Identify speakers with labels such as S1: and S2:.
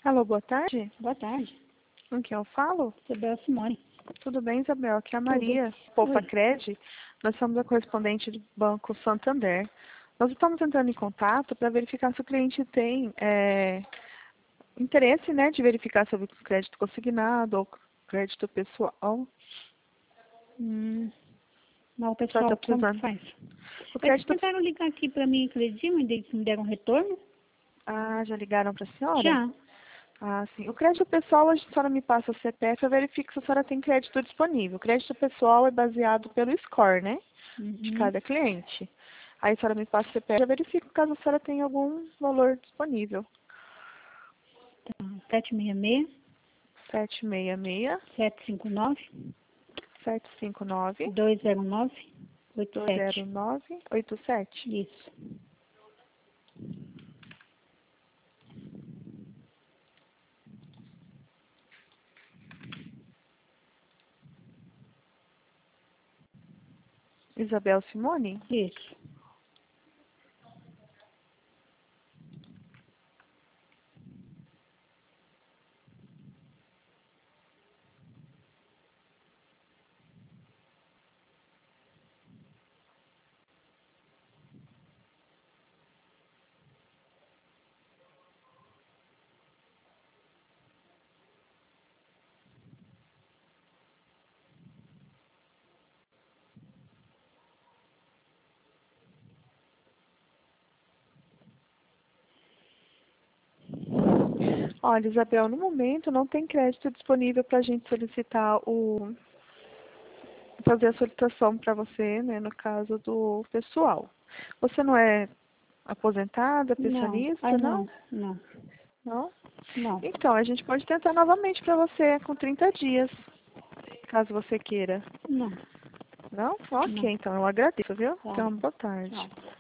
S1: Alô, boa tarde.
S2: Boa tarde.
S1: Com quem eu falo?
S2: Isabel Simone.
S1: Tudo bem, Isabel? Aqui é a
S2: Tudo.
S1: Maria, Poupa
S2: Oi.
S1: Cred. Nós somos a correspondente do Banco Santander. Nós estamos entrando em contato para verificar se o cliente tem interesse, né, de verificar sobre o crédito consignado ou crédito pessoal.
S2: Mas o
S1: A senhora
S2: pessoal
S1: está
S2: como que
S1: precisando.
S2: faz?
S1: O
S2: É que
S1: crédito...
S2: tentaram ligar aqui para mim aquele dia, mas eles me deram um retorno?
S1: Ah, já ligaram para a senhora?
S2: Já.
S1: Ah, sim. O crédito pessoal, a senhora me passa o CPF, eu verifico se a senhora tem crédito disponível. O crédito pessoal é baseado pelo score, né? De
S2: Uhum.
S1: cada cliente. Aí a senhora me passa o CPF, eu verifico caso a senhora tenha algum valor disponível.
S2: Tá. 766
S1: 766
S2: 759
S1: 759
S2: 209 87.
S1: 20987.
S2: Isso.
S1: Isabel Simone?
S2: Isso.
S1: Olha, Isabel, no momento não tem crédito disponível para a gente solicitar fazer a solicitação para você, né, no caso do pessoal. Você não é aposentada,
S2: Não.
S1: pensionista,
S2: Ai,
S1: não?
S2: não. Não.
S1: Não?
S2: Não.
S1: Então, a gente pode tentar novamente para você com 30 dias, caso você queira.
S2: Não.
S1: Não? Ok,
S2: Não.
S1: então eu agradeço, viu?
S2: Tá.
S1: Então, boa tarde.
S2: Tchau.